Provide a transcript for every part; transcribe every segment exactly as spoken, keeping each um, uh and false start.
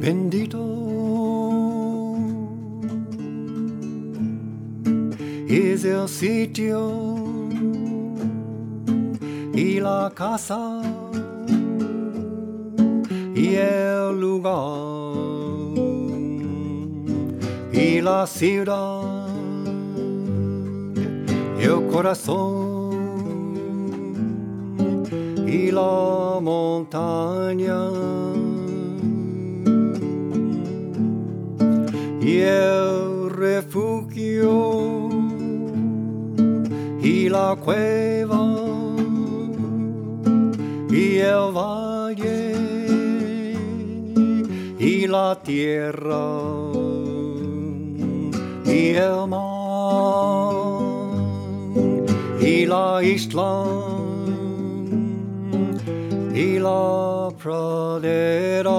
Bendito es el sitio y la casa y el lugar y la ciudad, el corazón y la montaña y el refugio y la cueva y el valle y la tierra y el mar y la isla y la pradera,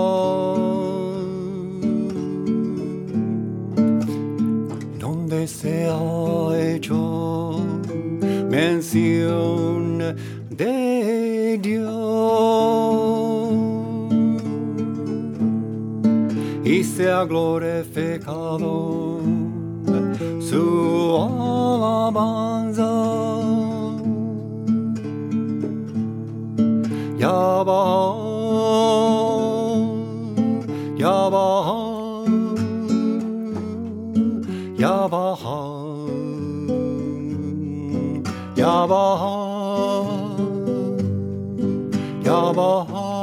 donde se ha hecho mención de Dios y se ha glorificado su alabanza. Yahweh, Yahweh, Yahweh, Yahweh, Yahweh.